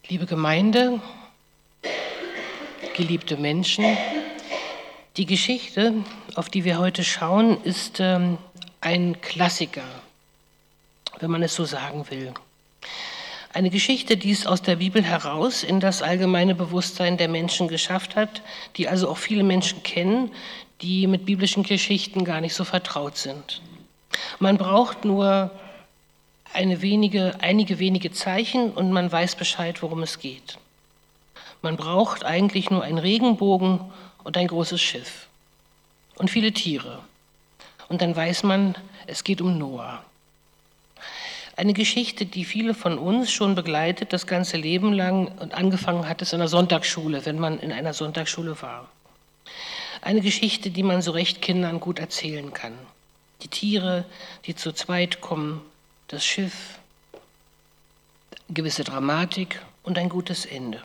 Liebe Gemeinde, geliebte Menschen, die Geschichte, auf die wir heute schauen, ist ein Klassiker, wenn man es so sagen will. Eine Geschichte, die es aus der Bibel heraus in das allgemeine Bewusstsein der Menschen geschafft hat, die also auch viele Menschen kennen, die mit biblischen Geschichten gar nicht so vertraut sind. Man braucht nur einige wenige Zeichen und man weiß Bescheid, worum es geht. Man braucht eigentlich nur einen Regenbogen und ein großes Schiff und viele Tiere. Und dann weiß man, es geht um Noah. Eine Geschichte, die viele von uns schon begleitet, das ganze Leben lang, und angefangen hat es in der Sonntagsschule, wenn man in einer Sonntagsschule war. Eine Geschichte, die man so recht Kindern gut erzählen kann. Die Tiere, die zu zweit kommen, das Schiff, gewisse Dramatik und ein gutes Ende.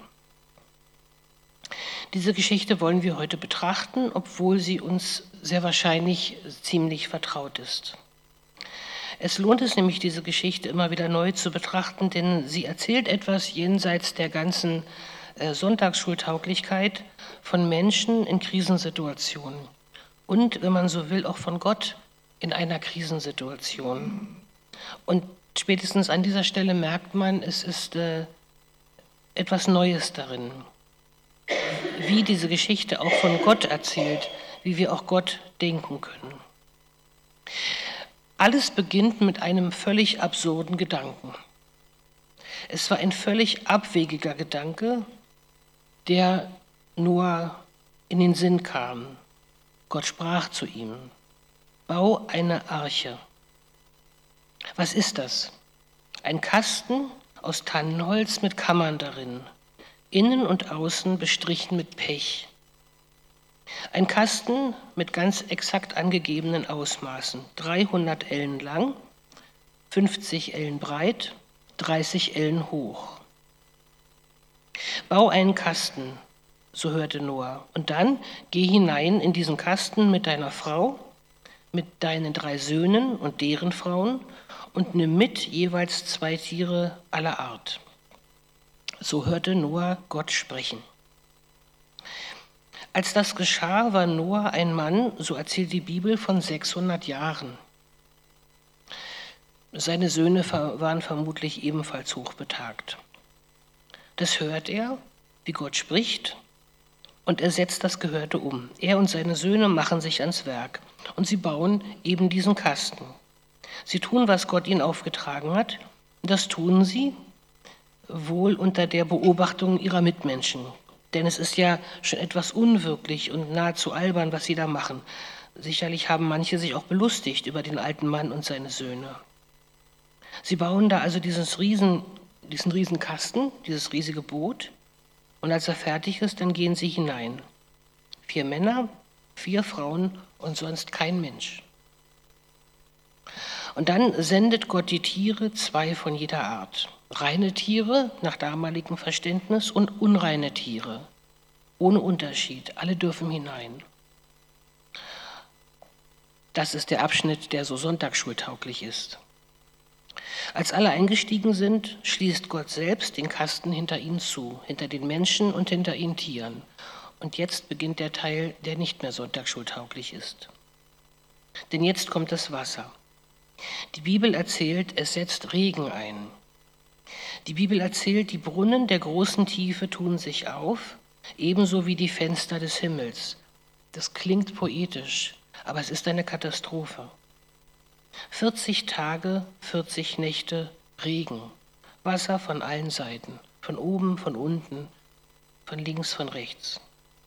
Diese Geschichte wollen wir heute betrachten, obwohl sie uns sehr wahrscheinlich ziemlich vertraut ist. Es lohnt es nämlich, diese Geschichte immer wieder neu zu betrachten, denn sie erzählt etwas jenseits der ganzen Sonntagsschultauglichkeit von Menschen in Krisensituationen und, wenn man so will, auch von Gott in einer Krisensituation. Und spätestens an dieser Stelle merkt man, es ist etwas Neues darin, wie diese Geschichte auch von Gott erzählt, wie wir auch Gott denken können. Alles beginnt mit einem völlig absurden Gedanken. Es war ein völlig abwegiger Gedanke, der Noah in den Sinn kam. Gott sprach zu ihm: Bau eine Arche. Was ist das? Ein Kasten aus Tannenholz mit Kammern darin, innen und außen bestrichen mit Pech. Ein Kasten mit ganz exakt angegebenen Ausmaßen, 300 Ellen lang, 50 Ellen breit, 30 Ellen hoch. Bau einen Kasten, so hörte Noah, und dann geh hinein in diesen Kasten mit deiner Frau, mit deinen 3 Söhnen und deren Frauen und nimm mit jeweils 2 Tiere aller Art. So hörte Noah Gott sprechen. Als das geschah, war Noah ein Mann, so erzählt die Bibel, von 600 Jahren. Seine Söhne waren vermutlich ebenfalls hochbetagt. Das hört er, wie Gott spricht, und er setzt das Gehörte um. Er und seine Söhne machen sich ans Werk und sie bauen eben diesen Kasten. Sie tun, was Gott ihnen aufgetragen hat. Das tun sie wohl unter der Beobachtung ihrer Mitmenschen. Denn es ist ja schon etwas unwirklich und nahezu albern, was sie da machen. Sicherlich haben manche sich auch belustigt über den alten Mann und seine Söhne. Sie bauen da also diesen riesen Kasten, dieses riesige Boot. Und als er fertig ist, dann gehen sie hinein. 4 Männer, 4 Frauen und sonst kein Mensch. Und dann sendet Gott die Tiere, 2 von jeder Art. Reine Tiere nach damaligem Verständnis und unreine Tiere. Ohne Unterschied. Alle dürfen hinein. Das ist der Abschnitt, der so sonntagsschultauglich ist. Als alle eingestiegen sind, schließt Gott selbst den Kasten hinter ihnen zu, hinter den Menschen und hinter ihren Tieren. Und jetzt beginnt der Teil, der nicht mehr sonntagsschultauglich ist. Denn jetzt kommt das Wasser. Die Bibel erzählt, es setzt Regen ein. Die Bibel erzählt, die Brunnen der großen Tiefe tun sich auf, ebenso wie die Fenster des Himmels. Das klingt poetisch, aber es ist eine Katastrophe. 40 Tage, 40 Nächte Regen, Wasser von allen Seiten, von oben, von unten, von links, von rechts.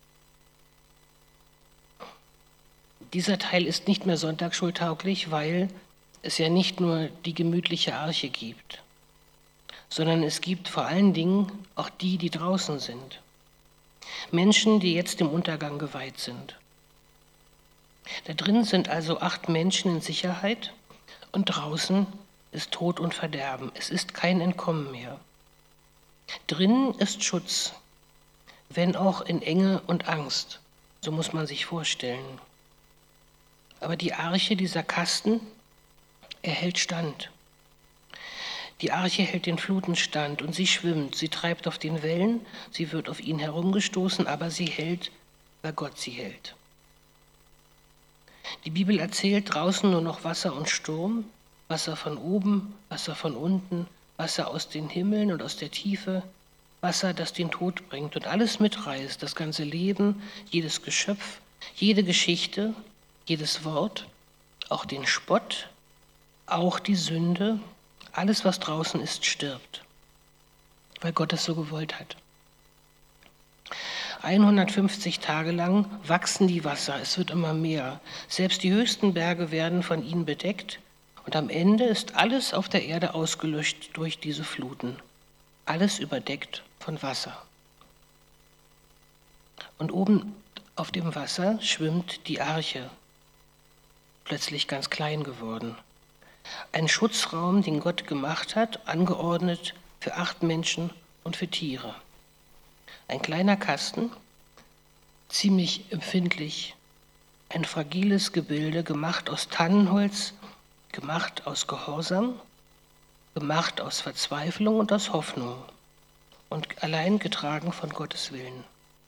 Dieser Teil ist nicht mehr sonntagsschultauglich, weil es ja nicht nur die gemütliche Arche gibt, sondern es gibt vor allen Dingen auch die, die draußen sind. Menschen, die jetzt dem Untergang geweiht sind. Da drin sind also 8 Menschen in Sicherheit und draußen ist Tod und Verderben. Es ist kein Entkommen mehr. Drinnen ist Schutz, wenn auch in Enge und Angst. So muss man sich vorstellen. Aber die Arche, dieser Kasten, er hält stand. Die Arche hält den Fluten stand und sie schwimmt, sie treibt auf den Wellen, sie wird auf ihn herumgestoßen, aber sie hält, weil Gott sie hält. Die Bibel erzählt draußen nur noch Wasser und Sturm, Wasser von oben, Wasser von unten, Wasser aus den Himmeln und aus der Tiefe, Wasser, das den Tod bringt und alles mitreißt, das ganze Leben, jedes Geschöpf, jede Geschichte, jedes Wort, auch den Spott, auch die Sünde, alles, was draußen ist, stirbt, weil Gott es so gewollt hat. 150 Tage lang wachsen die Wasser, es wird immer mehr. Selbst die höchsten Berge werden von ihnen bedeckt und am Ende ist alles auf der Erde ausgelöscht durch diese Fluten. Alles überdeckt von Wasser. Und oben auf dem Wasser schwimmt die Arche, plötzlich ganz klein geworden. Ein Schutzraum, den Gott gemacht hat, angeordnet für 8 Menschen und für Tiere. Ein kleiner Kasten, ziemlich empfindlich, ein fragiles Gebilde, gemacht aus Tannenholz, gemacht aus Gehorsam, gemacht aus Verzweiflung und aus Hoffnung und allein getragen von Gottes Willen.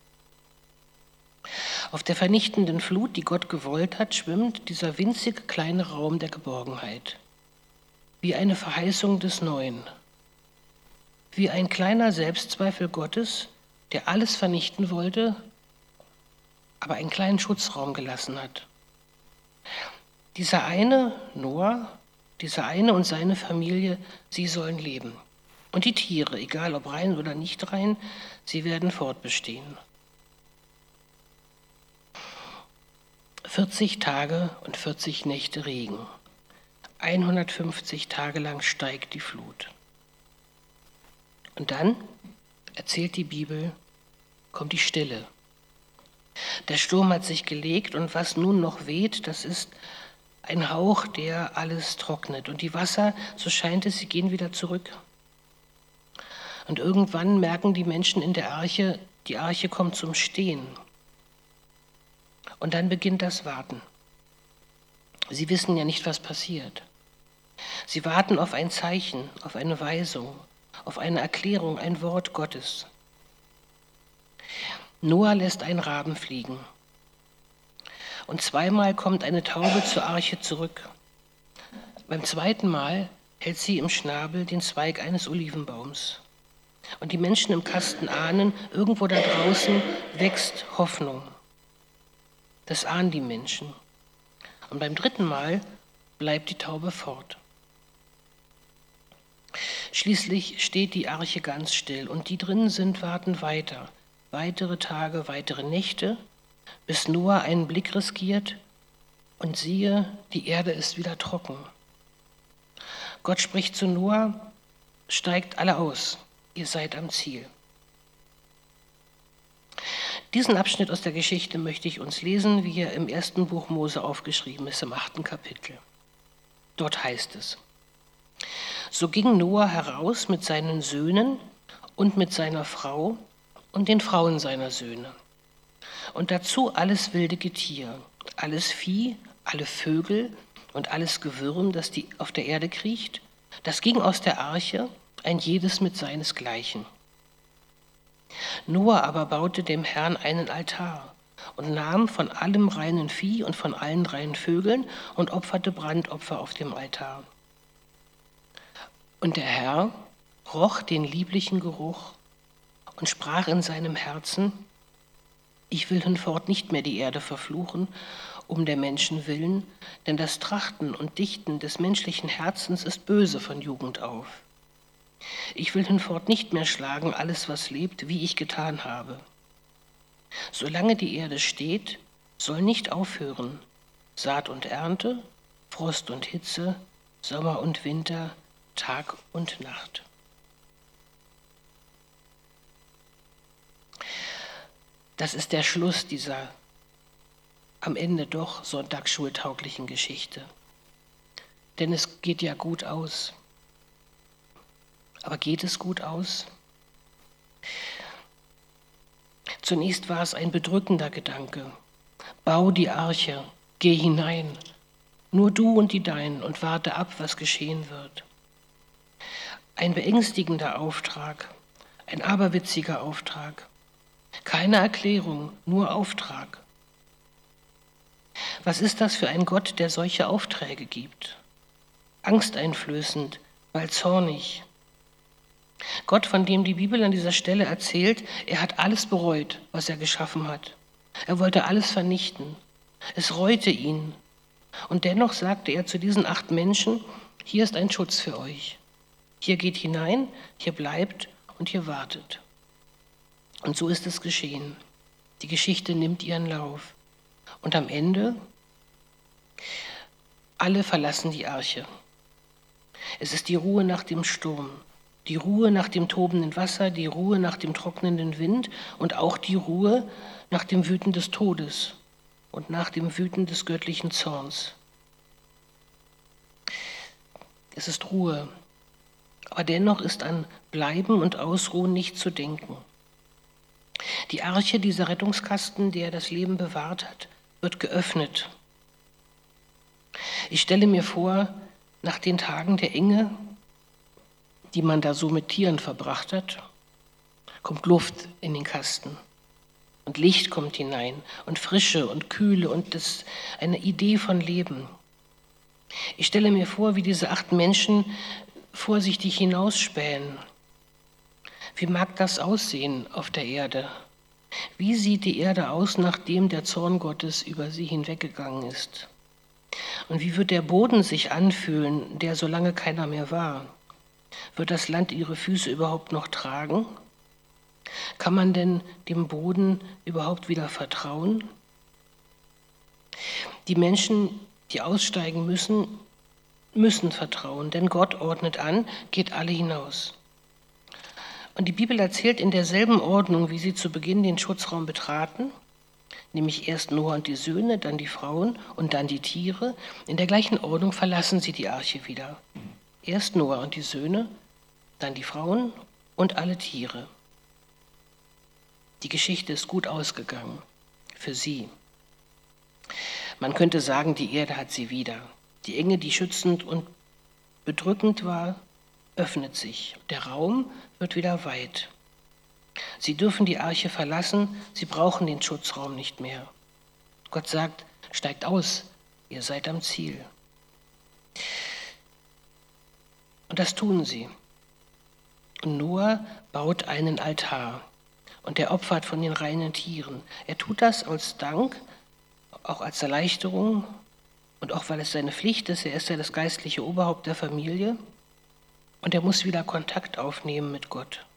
Auf der vernichtenden Flut, die Gott gewollt hat, schwimmt dieser winzige kleine Raum der Geborgenheit, wie eine Verheißung des Neuen, wie ein kleiner Selbstzweifel Gottes, der alles vernichten wollte, aber einen kleinen Schutzraum gelassen hat. Dieser eine, Noah, dieser eine und seine Familie, sie sollen leben. Und die Tiere, egal ob rein oder nicht rein, sie werden fortbestehen. 40 Tage und 40 Nächte Regen. 150 Tage lang steigt die Flut. Und dann, erzählt die Bibel, kommt die Stille. Der Sturm hat sich gelegt und was nun noch weht, das ist ein Hauch, der alles trocknet. Und die Wasser, so scheint es, sie gehen wieder zurück. Und irgendwann merken die Menschen in der Arche, die Arche kommt zum Stehen. Und dann beginnt das Warten. Sie wissen ja nicht, was passiert. Sie warten auf ein Zeichen, auf eine Weisung, auf eine Erklärung, ein Wort Gottes. Noah lässt einen Raben fliegen. Und 2-mal kommt eine Taube zur Arche zurück. Beim 2. Mal hält sie im Schnabel den Zweig eines Olivenbaums. Und die Menschen im Kasten ahnen, irgendwo da draußen wächst Hoffnung. Das ahnen die Menschen. Und beim 3. Mal bleibt die Taube fort. Schließlich steht die Arche ganz still und die drinnen sind, warten weiter. Weitere Tage, weitere Nächte, bis Noah einen Blick riskiert und siehe, die Erde ist wieder trocken. Gott spricht zu Noah, steigt alle aus, ihr seid am Ziel. Diesen Abschnitt aus der Geschichte möchte ich uns lesen, wie er im 1. Buch Mose aufgeschrieben ist, im 8. Kapitel. Dort heißt es: So ging Noah heraus mit seinen Söhnen und mit seiner Frau und den Frauen seiner Söhne. Und dazu alles wilde Getier, alles Vieh, alle Vögel und alles Gewürm, das auf der Erde kriecht, das ging aus der Arche, ein jedes mit seinesgleichen. Noah aber baute dem Herrn einen Altar und nahm von allem reinen Vieh und von allen reinen Vögeln und opferte Brandopfer auf dem Altar. Und der Herr roch den lieblichen Geruch und sprach in seinem Herzen: Ich will hinfort nicht mehr die Erde verfluchen, um der Menschen willen, denn das Trachten und Dichten des menschlichen Herzens ist böse von Jugend auf. Ich will hinfort nicht mehr schlagen alles, was lebt, wie ich getan habe. Solange die Erde steht, soll nicht aufhören Saat und Ernte, Frost und Hitze, Sommer und Winter, Tag und Nacht. Das ist der Schluss dieser am Ende doch sonntagsschultauglichen Geschichte. Denn es geht ja gut aus. Aber geht es gut aus? Zunächst war es ein bedrückender Gedanke. Bau die Arche, geh hinein, nur du und die Deinen und warte ab, was geschehen wird. Ein beängstigender Auftrag, ein aberwitziger Auftrag. Keine Erklärung, nur Auftrag. Was ist das für ein Gott, der solche Aufträge gibt? Angsteinflößend, weil zornig. Gott, von dem die Bibel an dieser Stelle erzählt, er hat alles bereut, was er geschaffen hat. Er wollte alles vernichten. Es reute ihn. Und dennoch sagte er zu diesen 8 Menschen, hier ist ein Schutz für euch. Hier geht hinein, hier bleibt und hier wartet. Und so ist es geschehen. Die Geschichte nimmt ihren Lauf. Und am Ende, alle verlassen die Arche. Es ist die Ruhe nach dem Sturm, die Ruhe nach dem tobenden Wasser, die Ruhe nach dem trocknenden Wind und auch die Ruhe nach dem Wüten des Todes und nach dem Wüten des göttlichen Zorns. Es ist Ruhe, aber dennoch ist an Bleiben und Ausruhen nicht zu denken. Die Arche, dieser Rettungskasten, der das Leben bewahrt hat, wird geöffnet. Ich stelle mir vor, nach den Tagen der Enge, die man da so mit Tieren verbracht hat, kommt Luft in den Kasten und Licht kommt hinein und Frische und Kühle und eine Idee von Leben. Ich stelle mir vor, wie diese 8 Menschen vorsichtig hinausspähen. Wie mag das aussehen auf der Erde? Wie sieht die Erde aus, nachdem der Zorn Gottes über sie hinweggegangen ist? Und wie wird der Boden sich anfühlen, der so lange keiner mehr war? Wird das Land ihre Füße überhaupt noch tragen? Kann man denn dem Boden überhaupt wieder vertrauen? Die Menschen, die aussteigen müssen vertrauen, denn Gott ordnet an, geht alle hinaus. Und die Bibel erzählt in derselben Ordnung, wie sie zu Beginn den Schutzraum betraten, nämlich erst Noah und die Söhne, dann die Frauen und dann die Tiere. In der gleichen Ordnung verlassen sie die Arche wieder. Erst Noah und die Söhne, dann die Frauen und alle Tiere. Die Geschichte ist gut ausgegangen für sie. Man könnte sagen, die Erde hat sie wieder. Die Enge, die schützend und bedrückend war, öffnet sich. Der Raum wird wieder weit. Sie dürfen die Arche verlassen, sie brauchen den Schutzraum nicht mehr. Gott sagt, steigt aus, ihr seid am Ziel. Und das tun sie. Und Noah baut einen Altar und er opfert von den reinen Tieren. Er tut das als Dank, auch als Erleichterung und auch weil es seine Pflicht ist. Er ist ja das geistliche Oberhaupt der Familie und er muss wieder Kontakt aufnehmen mit Gott.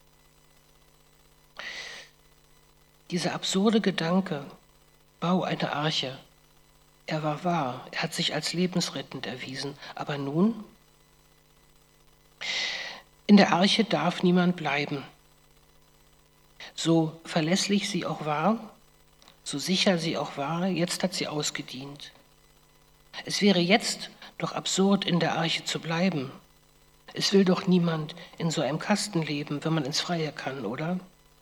Dieser absurde Gedanke, bau eine Arche, er war wahr, er hat sich als lebensrettend erwiesen. Aber nun? In der Arche darf niemand bleiben. So verlässlich sie auch war, so sicher sie auch war, jetzt hat sie ausgedient. Es wäre jetzt doch absurd, in der Arche zu bleiben. Es will doch niemand in so einem Kasten leben, wenn man ins Freie kann, oder?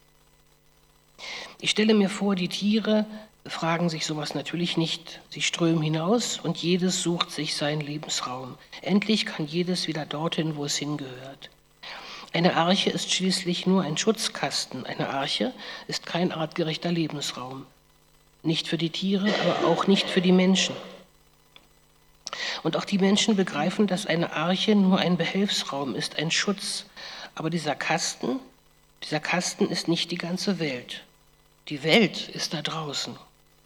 Ich stelle mir vor, die Tiere fragen sich sowas natürlich nicht. Sie strömen hinaus und jedes sucht sich seinen Lebensraum. Endlich kann jedes wieder dorthin, wo es hingehört. Eine Arche ist schließlich nur ein Schutzkasten. Eine Arche ist kein artgerechter Lebensraum. Nicht für die Tiere, aber auch nicht für die Menschen. Und auch die Menschen begreifen, dass eine Arche nur ein Behelfsraum ist, ein Schutz. Aber dieser Kasten ist nicht die ganze Welt. Die Welt ist da draußen.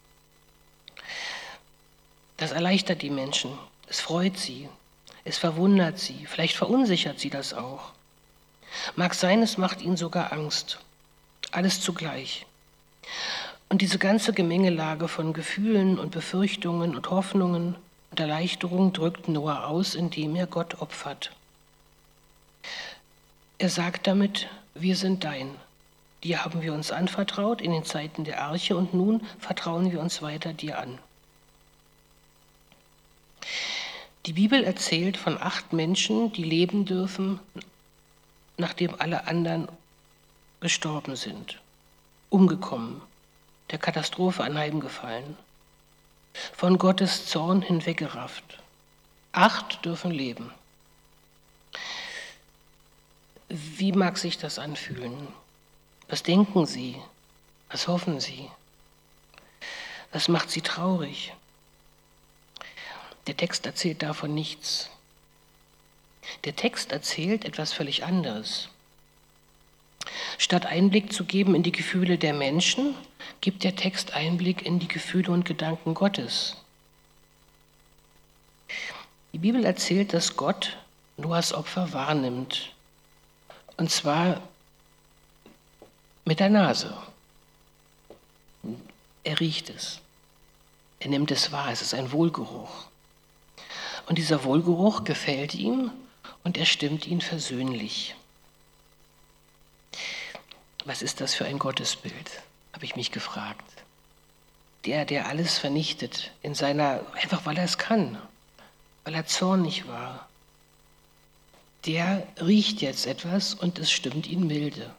Das erleichtert die Menschen, es freut sie, es verwundert sie, vielleicht verunsichert sie das auch. Mag sein, es macht ihnen sogar Angst. Alles zugleich. Und diese ganze Gemengelage von Gefühlen und Befürchtungen und Hoffnungen und Erleichterung drückt Noah aus, indem er Gott opfert. Er sagt damit, wir sind dein. Dir haben wir uns anvertraut in den Zeiten der Arche und nun vertrauen wir uns weiter dir an. Die Bibel erzählt von 8 Menschen, die leben dürfen, nachdem alle anderen gestorben sind, umgekommen, der Katastrophe anheimgefallen, von Gottes Zorn hinweggerafft. 8 dürfen leben. Wie mag sich das anfühlen? Was denken Sie? Was hoffen Sie? Was macht Sie traurig? Der Text erzählt davon nichts. Der Text erzählt etwas völlig anderes. Statt Einblick zu geben in die Gefühle der Menschen, gibt der Text Einblick in die Gefühle und Gedanken Gottes. Die Bibel erzählt, dass Gott Noahs Opfer wahrnimmt. Und zwar mit der Nase. Er riecht es. Er nimmt es wahr. Es ist ein Wohlgeruch. Und dieser Wohlgeruch gefällt ihm und er stimmt ihn versöhnlich. Was ist das für ein Gottesbild, habe ich mich gefragt. Der alles vernichtet, einfach weil er es kann, weil er zornig war. Der riecht jetzt etwas und es stimmt ihn milde.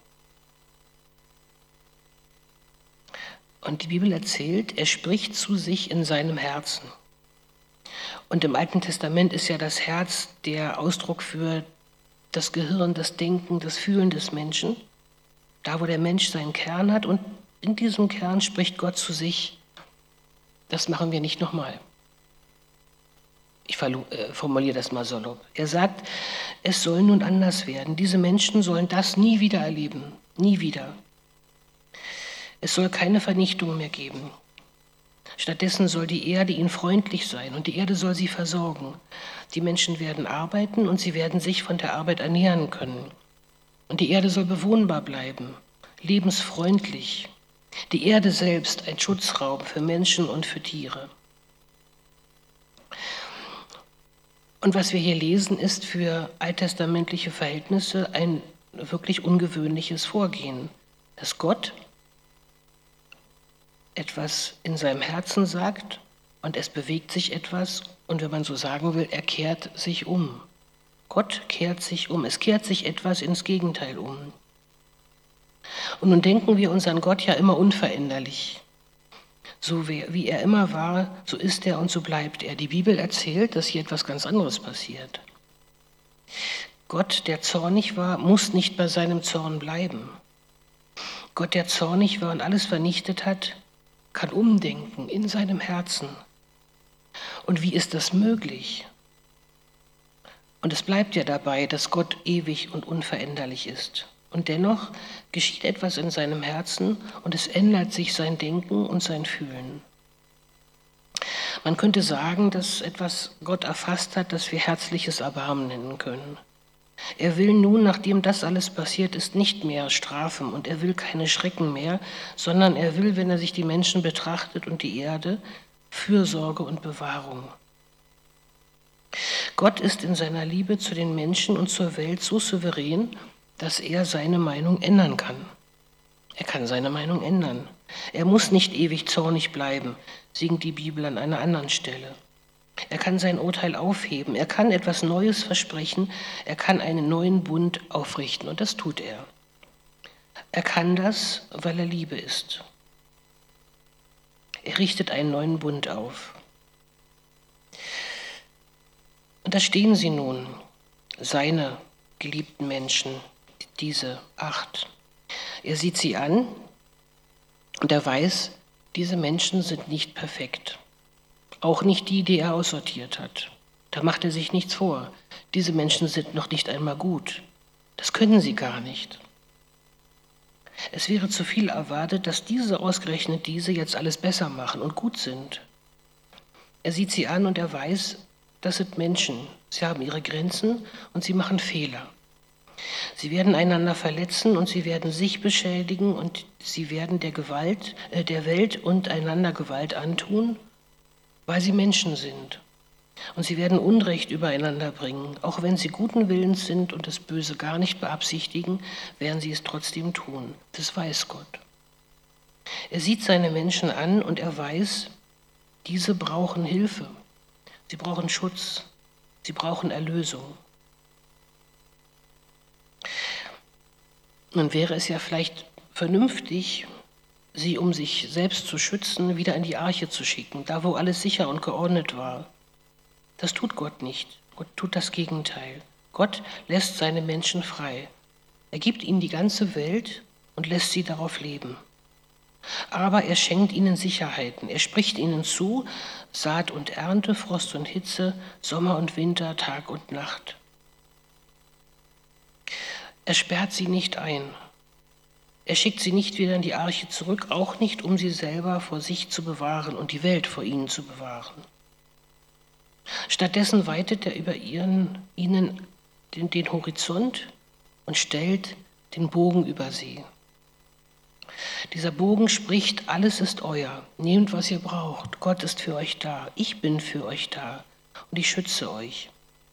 Und die Bibel erzählt, er spricht zu sich in seinem Herzen. Und im Alten Testament ist ja das Herz der Ausdruck für das Gehirn, das Denken, das Fühlen des Menschen. Da, wo der Mensch seinen Kern hat und in diesem Kern spricht Gott zu sich. Das machen wir nicht nochmal. Ich formuliere das mal salopp. Er sagt, es soll nun anders werden. Diese Menschen sollen das nie wieder erleben. Nie wieder. Es soll keine Vernichtung mehr geben. Stattdessen soll die Erde ihnen freundlich sein und die Erde soll sie versorgen. Die Menschen werden arbeiten und sie werden sich von der Arbeit ernähren können. Und die Erde soll bewohnbar bleiben, lebensfreundlich. Die Erde selbst ein Schutzraum für Menschen und für Tiere. Und was wir hier lesen, ist für alttestamentliche Verhältnisse ein wirklich ungewöhnliches Vorgehen, dass Gott etwas in seinem Herzen sagt und es bewegt sich etwas und wenn man so sagen will, er kehrt sich um. Gott kehrt sich um, es kehrt sich etwas ins Gegenteil um. Und nun denken wir uns an Gott ja immer unveränderlich. So wie er immer war, so ist er und so bleibt er. Die Bibel erzählt, dass hier etwas ganz anderes passiert. Gott, der zornig war, muss nicht bei seinem Zorn bleiben. Gott, der zornig war und alles vernichtet hat, kann umdenken in seinem Herzen. Und wie ist das möglich? Und es bleibt ja dabei, dass Gott ewig und unveränderlich ist. Und dennoch geschieht etwas in seinem Herzen und es ändert sich sein Denken und sein Fühlen. Man könnte sagen, dass etwas Gott erfasst hat, das wir herzliches Erbarmen nennen können. Er will nun, nachdem das alles passiert ist, nicht mehr strafen und er will keine Schrecken mehr, sondern er will, wenn er sich die Menschen betrachtet und die Erde, Fürsorge und Bewahrung. Gott ist in seiner Liebe zu den Menschen und zur Welt so souverän, dass er seine Meinung ändern kann. Er kann seine Meinung ändern. Er muss nicht ewig zornig bleiben, singt die Bibel an einer anderen Stelle. Er kann sein Urteil aufheben, er kann etwas Neues versprechen, er kann einen neuen Bund aufrichten und das tut er. Er kann das, weil er Liebe ist. Er richtet einen neuen Bund auf. Und da stehen sie nun, seine geliebten Menschen, diese 8. Er sieht sie an und er weiß, diese Menschen sind nicht perfekt. Auch nicht die er aussortiert hat. Da macht er sich nichts vor. Diese Menschen sind noch nicht einmal gut. Das können sie gar nicht. Es wäre zu viel erwartet, dass ausgerechnet diese jetzt alles besser machen und gut sind. Er sieht sie an und er weiß, das sind Menschen. Sie haben ihre Grenzen und sie machen Fehler. Sie werden einander verletzen und sie werden sich beschädigen und sie werden der Welt und einander Gewalt antun, weil sie Menschen sind. Und sie werden Unrecht übereinander bringen. Auch wenn sie guten Willens sind und das Böse gar nicht beabsichtigen, werden sie es trotzdem tun. Das weiß Gott. Er sieht seine Menschen an und er weiß, diese brauchen Hilfe. Sie brauchen Schutz. Sie brauchen Erlösung. Nun wäre es ja vielleicht vernünftig, sie, um sich selbst zu schützen, wieder in die Arche zu schicken, da wo alles sicher und geordnet war. Das tut Gott nicht. Gott tut das Gegenteil. Gott lässt seine Menschen frei. Er gibt ihnen die ganze Welt und lässt sie darauf leben. Aber er schenkt ihnen Sicherheiten. Er spricht ihnen zu, Saat und Ernte, Frost und Hitze, Sommer und Winter, Tag und Nacht. Er sperrt sie nicht ein. Er schickt sie nicht wieder in die Arche zurück, auch nicht, um sie selber vor sich zu bewahren und die Welt vor ihnen zu bewahren. Stattdessen weitet er über ihnen den Horizont und stellt den Bogen über sie. Dieser Bogen spricht, alles ist euer, nehmt, was ihr braucht, Gott ist für euch da, ich bin für euch da und ich schütze euch.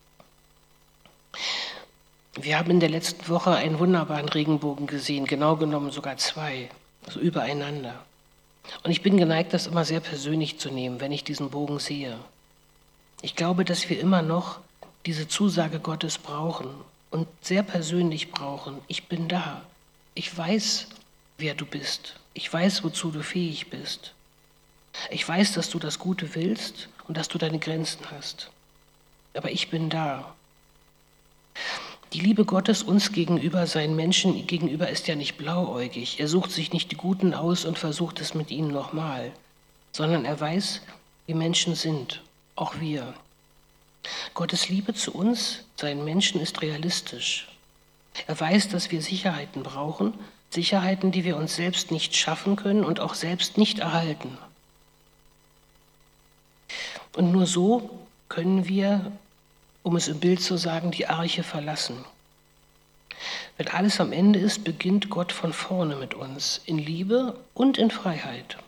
Wir haben in der letzten Woche einen wunderbaren Regenbogen gesehen, genau genommen sogar 2, so übereinander. Und ich bin geneigt, das immer sehr persönlich zu nehmen, wenn ich diesen Bogen sehe. Ich glaube, dass wir immer noch diese Zusage Gottes brauchen und sehr persönlich brauchen. Ich bin da. Ich weiß, wer du bist. Ich weiß, wozu du fähig bist. Ich weiß, dass du das Gute willst und dass du deine Grenzen hast. Aber ich bin da. Die Liebe Gottes uns gegenüber, seinen Menschen gegenüber, ist ja nicht blauäugig. Er sucht sich nicht die Guten aus und versucht es mit ihnen nochmal, sondern er weiß, wie Menschen sind, auch wir. Gottes Liebe zu uns, seinen Menschen, ist realistisch. Er weiß, dass wir Sicherheiten brauchen, Sicherheiten, die wir uns selbst nicht schaffen können und auch selbst nicht erhalten. Und nur so können wir, um es im Bild zu sagen, die Arche verlassen. Wenn alles am Ende ist, beginnt Gott von vorne mit uns, in Liebe und in Freiheit.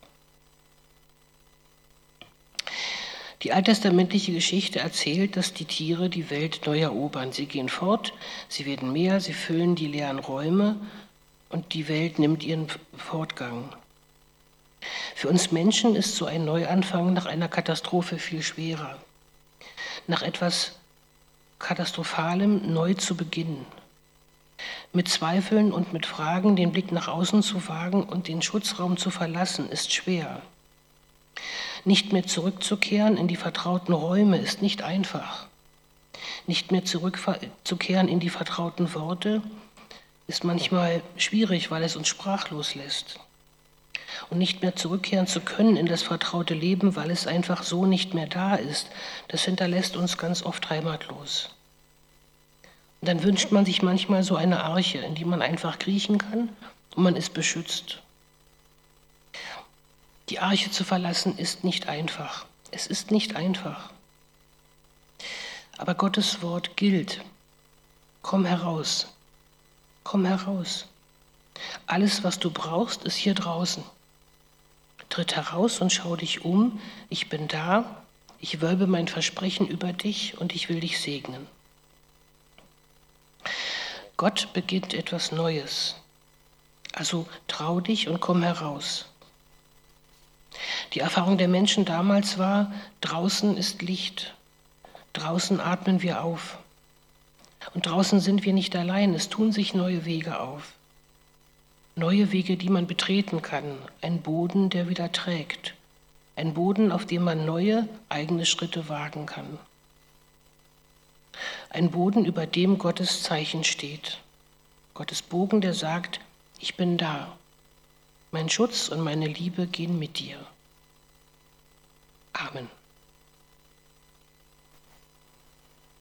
Die alttestamentliche Geschichte erzählt, dass die Tiere die Welt neu erobern. Sie gehen fort, sie werden mehr, sie füllen die leeren Räume und die Welt nimmt ihren Fortgang. Für uns Menschen ist so ein Neuanfang nach einer Katastrophe viel schwerer. Nach etwas Katastrophalem neu zu beginnen. Mit Zweifeln und mit Fragen den Blick nach außen zu wagen und den Schutzraum zu verlassen, ist schwer. Nicht mehr zurückzukehren in die vertrauten Räume ist nicht einfach. Nicht mehr zurückzukehren in die vertrauten Worte ist manchmal schwierig, weil es uns sprachlos lässt. Und nicht mehr zurückkehren zu können in das vertraute Leben, weil es einfach so nicht mehr da ist, das hinterlässt uns ganz oft heimatlos. Und dann wünscht man sich manchmal so eine Arche, in die man einfach kriechen kann und man ist beschützt. Die Arche zu verlassen ist nicht einfach. Es ist nicht einfach. Aber Gottes Wort gilt. Komm heraus. Komm heraus. Alles, was du brauchst, ist hier draußen. Tritt heraus und schau dich um. Ich bin da. Ich wölbe mein Versprechen über dich und ich will dich segnen. Gott beginnt etwas Neues. Also trau dich und komm heraus. Die Erfahrung der Menschen damals war, draußen ist Licht, draußen atmen wir auf. Und draußen sind wir nicht allein, es tun sich neue Wege auf. Neue Wege, die man betreten kann, ein Boden, der wieder trägt. Ein Boden, auf dem man neue, eigene Schritte wagen kann. Ein Boden, über dem Gottes Zeichen steht. Gottes Bogen, der sagt, ich bin da. Mein Schutz und meine Liebe gehen mit dir. Amen.